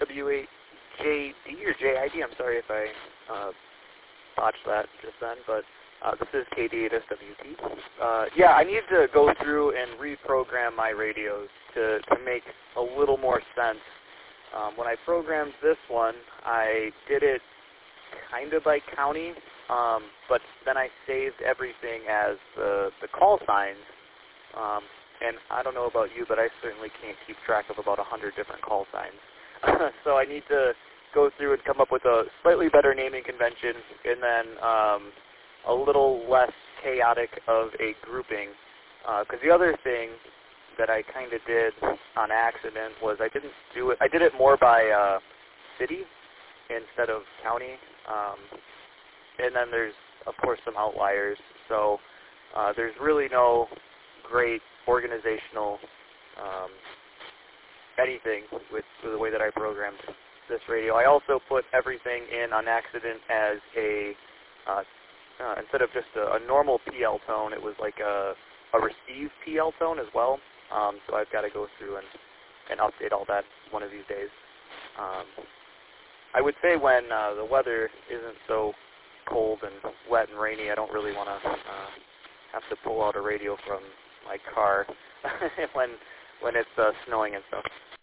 W8JD or JID. I'm sorry if I botched that just then, but this is KD8SWT. Yeah, I need to go through and reprogram my radios to make a little more sense. When I programmed this one, I did it kind of by county, but then I saved everything as the call signs. And I don't know about you, but I certainly can't keep track of about 100 different call signs. So I need to go through and come up with a slightly better naming convention, and then a little less chaotic of a grouping. Because the other thing that I kind of did on accident was I didn't do it. I did it more by city instead of county. And then there's, of course, some outliers. So there's really no great organizational anything with the way that I programmed this radio. I also put everything in on accident as a, instead of just a normal PL tone, it was like a receive PL tone as well. So I've got to go through and update all that one of these days. I would say when the weather isn't so cold and wet and rainy, I don't really want to have to pull out a radio from my car when it's snowing and stuff.